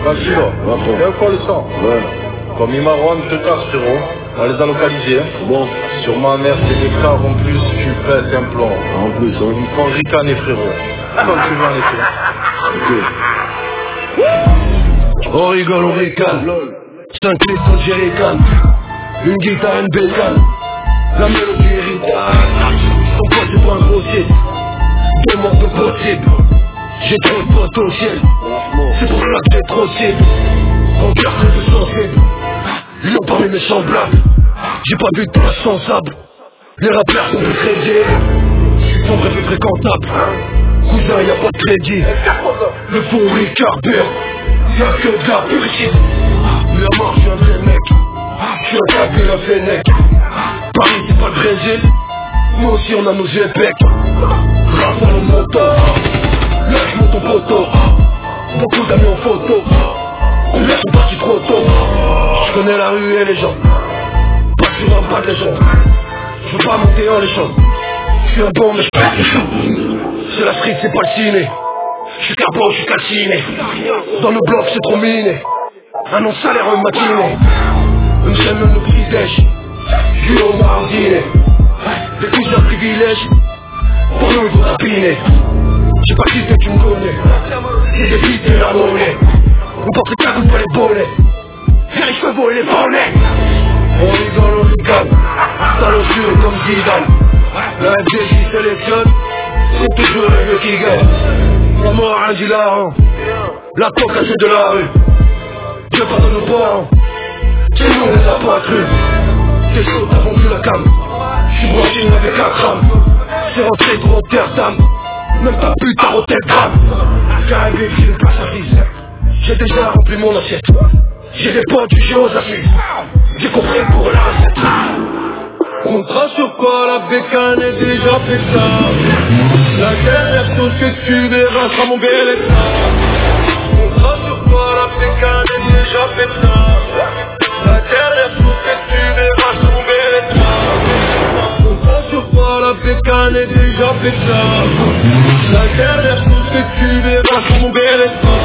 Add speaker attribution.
Speaker 1: Vas-y là, il y a quoi le sang?
Speaker 2: Ouais.
Speaker 1: Comme il marronne, te casse frérot. On les a localisés.
Speaker 2: Bon.
Speaker 1: Sur ma mère, c'est des caves en plus, tu pètes un plomb.
Speaker 2: En plus, hein.
Speaker 1: Ils me font ricaner frérot. Comme tu veux en effet.
Speaker 2: On rigole, on ricane. 5 litres de jerrycan. Une guitare, une bécane. La mélodie héritable. Ton pote c'est pas un grossier. Demande de possible. J'ai trop de potentiel. C'est pour ça que j'ai trop cible. Mon cœur c'est de sensible. Ils ont parmi mes semblables. J'ai pas bu de place sans sable. Les rappeurs sont plus crédibles. Ils sont très peu fréquentables. Cousin y'a pas de crédit. Le fond carbure. Y'a que de la purité. Mais à mort j'suis un vrai mec. J'suis un tapé, un fennec. Paris c'est pas le Brésil. Nous aussi on a nos épecs. Rap dans le moto. Lâche mon ton poteau. Beaucoup d'amis en photo. Combien sont partis trop tôt. J'connais la rue et les gens. Pas sur un pas de légende. J'veux pas monter en légende. J'suis un bon mais j'pète les champs. C'est la street, c'est pas le ciné. J'suis carbone, j'suis calciné. Dans nos blocs c'est trop miné. Un non salaire en matinée. Une chaîne même le privilège. J'suis au mardiné. Des cousins privilèges. Pour nous il faut rapiner. J'ai pas quitté, tu me connais. J'ai débité la monnaie. On porte les cagoules, pas les bolets. Faire les chevaux et les bonnets. On rigole, on rigole. Talosure comme Zidane. La FDJ sélectionne. C'est toujours le mieux qui gagne. La mort un hilarant. La coca c'est de la rue. Dieu pardonne nos parents. C'est nous on les a pas cru. T'es chaud, t'as vendu la cam. J'suis branché avec un crâne. C'est rentré trop terre d'âme. Même ta pute a roté le drame. Caribé, j'ai pas service. J'ai déjà rempli mon assiette. J'ai des potes du jeu aux assises. J'ai compris pour la recette.
Speaker 1: Contrat sur quoi la bécane est déjà pétard. La dernière chose que tu verras sera mon Beretta. Contrat sur quoi la bécane est déjà pétard. La dernière chose que tu verras sera mon Beretta. Contrat sur quoi la bécane est déjà pétard. La dernière chose que tu verras sera mon Beretta.